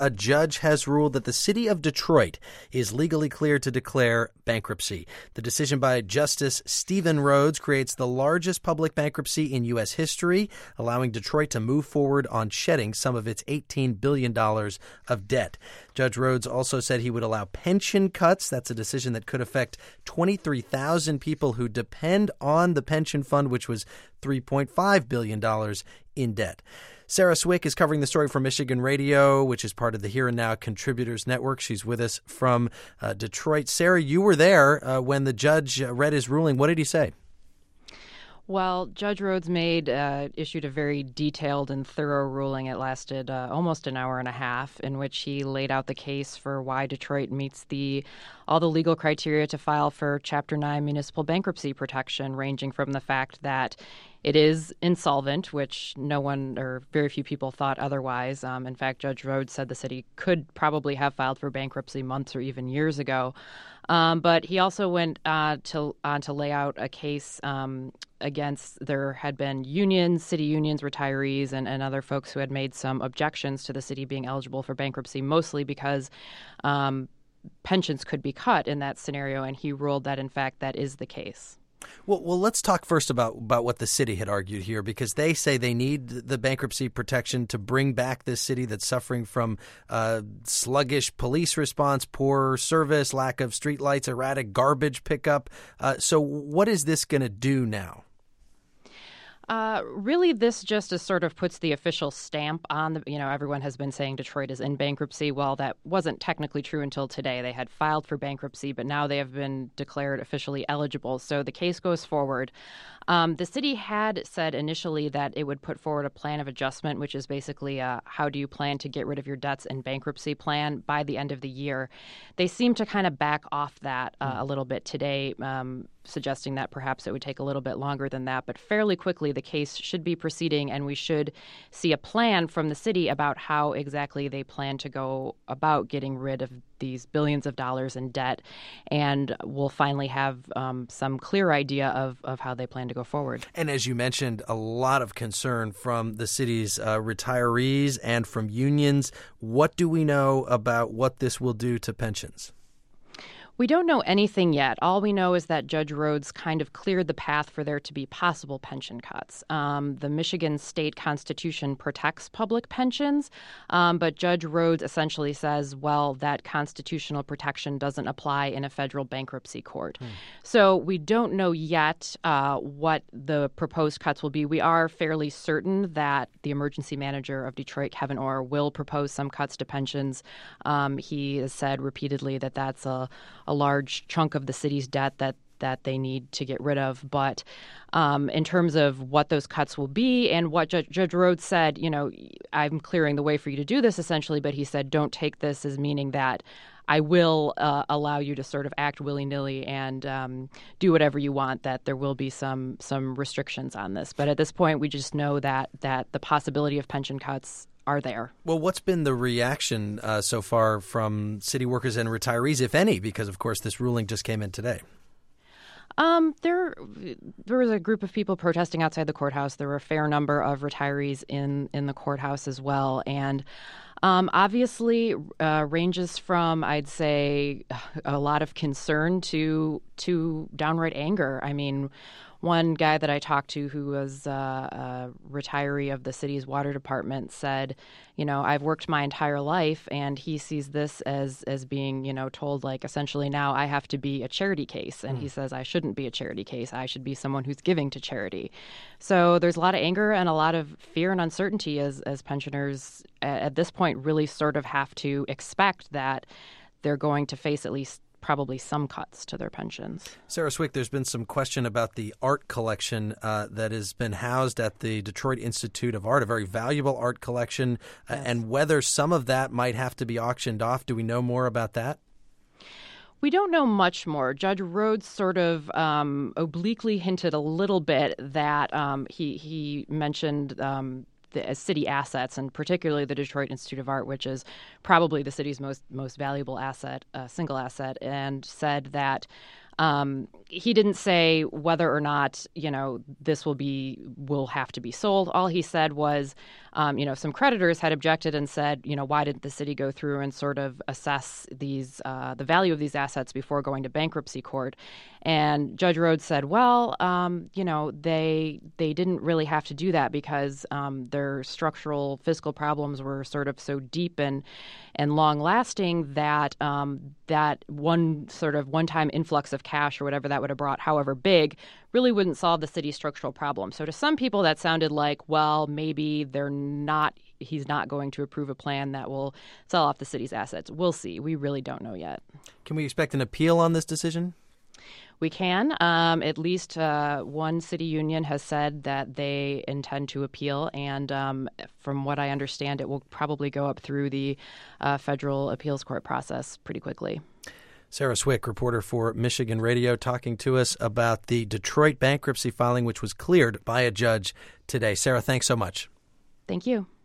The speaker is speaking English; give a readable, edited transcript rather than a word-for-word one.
a judge has ruled that the city of Detroit is legally cleared to declare bankruptcy. The decision by Justice Stephen Rhodes creates the largest public bankruptcy in U.S. history, allowing Detroit to move forward on shedding some of its $18 billion of debt. Judge Rhodes also said he would allow pension cuts. That's a decision that could affect 23,000 people who depend on the pension fund, which was $3.5 billion in debt. Sarah Swick is covering the story for Michigan Radio, which is part of the Here and Now Contributors Network. She's with us from Detroit. Sarah, you were there when the judge read his ruling. What did he say? Well, Judge Rhodes issued a very detailed and thorough ruling. It lasted almost an hour and a half, in which he laid out the case for why Detroit meets all the legal criteria to file for Chapter 9 municipal bankruptcy protection, ranging from the fact that it is insolvent, which no one or very few people thought otherwise. In fact, Judge Rhodes said the city could probably have filed for bankruptcy months or even years ago. But he also went on to lay out a case against, there had been unions, city unions, retirees, and other folks who had made some objections to the city being eligible for bankruptcy, mostly because pensions could be cut in that scenario. And he ruled that, in fact, that is the case. Well, let's talk first about what the city had argued here, because they say they need the bankruptcy protection to bring back this city that's suffering from sluggish police response, poor service, lack of streetlights, erratic garbage pickup. So what is this going to do now? Really, this just sort of puts the official stamp on everyone has been saying Detroit is in bankruptcy. Well, that wasn't technically true until today. They had filed for bankruptcy, but now they have been declared officially eligible. So the case goes forward. The city had said initially that it would put forward a plan of adjustment, which is basically how do you plan to get rid of your debts and bankruptcy plan by the end of the year. They seem to kind of back off that a little bit today, suggesting that perhaps it would take a little bit longer than that. But fairly quickly, the case should be proceeding, and we should see a plan from the city about how exactly they plan to go about getting rid of these billions of dollars in debt. And we'll finally have some clear idea of how they plan to go forward. And as you mentioned, a lot of concern from the city's retirees and from unions. What do we know about what this will do to pensions? We don't know anything yet. All we know is that Judge Rhodes kind of cleared the path for there to be possible pension cuts. The Michigan state constitution protects public pensions, but Judge Rhodes essentially says, well, that constitutional protection doesn't apply in a federal bankruptcy court. So we don't know yet what the proposed cuts will be. We are fairly certain that the emergency manager of Detroit, Kevin Orr, will propose some cuts to pensions. He has said repeatedly that that's a large chunk of the city's debt that they need to get rid of. But in terms of what those cuts will be and what Judge Rhodes said, I'm clearing the way for you to do this, essentially. But he said, don't take this as meaning that I will allow you to sort of act willy-nilly and do whatever you want, that there will be some restrictions on this. But at this point, we just know that the possibility of pension cuts are there. Well, what's been the reaction so far from city workers and retirees, if any? Because, of course, this ruling just came in today. There was a group of people protesting outside the courthouse. There were a fair number of retirees in the courthouse as well. And obviously ranges from, I'd say, a lot of concern to downright anger. I mean, one guy that I talked to who was a retiree of the city's water department said, I've worked my entire life, and he sees this as being, told like essentially now I have to be a charity case. And he says I shouldn't be a charity case. I should be someone who's giving to charity. So there's a lot of anger and a lot of fear and uncertainty as pensioners at this point really sort of have to expect that they're going to face at least probably some cuts to their pensions. Sarah Swick, there's been some question about the art collection that has been housed at the Detroit Institute of Art, a very valuable art collection, and whether some of that might have to be auctioned off. Do we know more about that? We don't know much more. Judge Rhodes sort of obliquely hinted a little bit that he mentioned the city assets, and particularly the Detroit Institute of Art, which is probably the city's most valuable asset, single asset, and said that he didn't say whether or not this will have to be sold. All he said was Some creditors had objected and said, why didn't the city go through and sort of assess the value of these assets before going to bankruptcy court? And Judge Rhodes said, well, they didn't really have to do that because their structural fiscal problems were sort of so deep and long-lasting that that one sort of one-time influx of cash or whatever that would have brought, however big, really wouldn't solve the city's structural problem. So to some people, that sounded like, well, maybe he's not going to approve a plan that will sell off the city's assets. We'll see. We really don't know yet. Can we expect an appeal on this decision? We can. At least one city union has said that they intend to appeal. And from what I understand, it will probably go up through the federal appeals court process pretty quickly. Sarah Swick, reporter for Michigan Radio, talking to us about the Detroit bankruptcy filing, which was cleared by a judge today. Sarah, thanks so much. Thank you.